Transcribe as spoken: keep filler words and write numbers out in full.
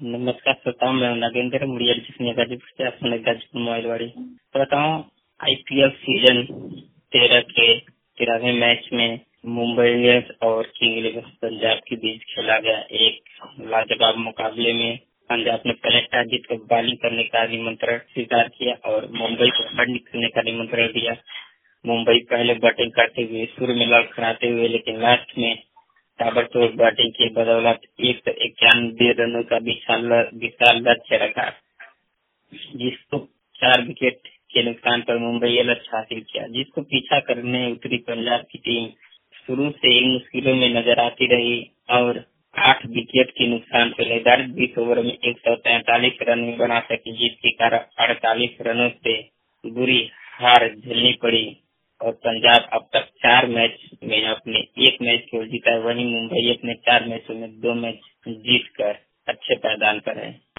नमस्कार श्रोताओं, मैं नागेंद्र मुड़िया जिसने गाजीपुर से आप सुने गाजीपुर मोबाइलवाड़ी। श्रोताओं, आईपीएल सीजन तेरह के तेरहवें मैच में मुंबई इंडियंस और किंग इलेवन पंजाब के बीच खेला गया एक लाजवाब मुकाबले में पंजाब ने पहले टॉस जीतकर बॉलिंग करने का निमंत्रण स्वीकार किया और मुंबई को बॉलिंग करने का निमंत्रण दिया। मुंबई पहले बैटिंग करते हुए शुरू में लड़खड़ाते हुए लेकिन लास्ट में ताबड़तोड़ बैटिंग की बदौलत एक सौ इक्यानवे रनों का विशाल विशाल लक्ष्य रखा, जिसको चार विकेट के नुकसान पर मुंबई ये लक्ष्य हासिल किया। जिसको पीछा करने उतरी पंजाब की टीम शुरू से ही मुश्किलों में नजर आती रही और आठ विकेट के नुकसान पर निर्धारित बीस ओवर में एक सौ तैंतालीस रन बना सकी, जिसके कारण अड़तालीस रनों से बुरी हार झेलनी पड़ी और पंजाब अब तक चार मैच में अपने एक मैच केवल जीता है। वहीं मुंबई अपने चार मैचों में दो मैच जीतकर अच्छे पायदान पर है।